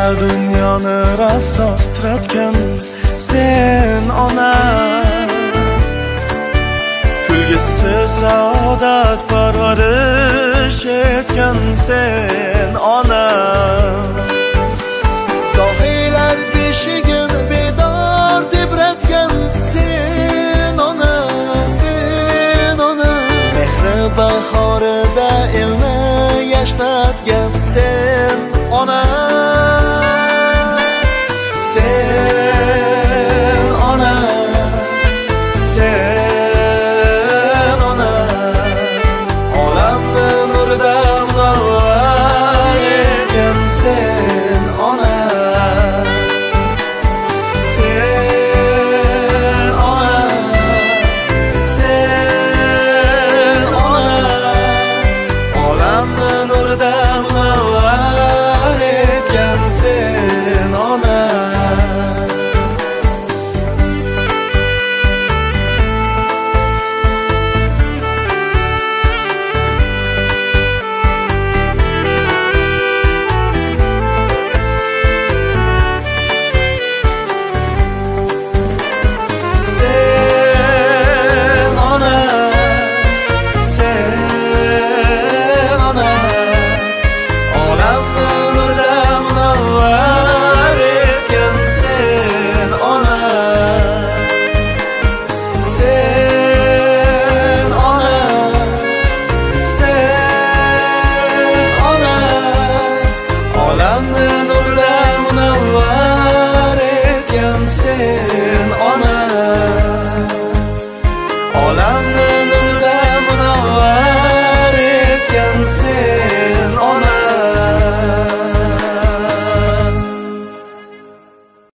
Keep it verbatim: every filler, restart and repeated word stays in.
Dünyoni rasos tiratgan sen ona, kulgisi saodat parvarish etgan sen ona. Dohiylar beshigin bedor tebratgan sen ona, sen ona. Mehri bahorida elni yashnatgan sen ona. Sen ona, sen ona, olamni nurida munavvar etgan sen ona. Sen ona, sen ona, olamni nurida munavvar etgan sen ona. Sen ona, olamni nurda munavvar etgan sen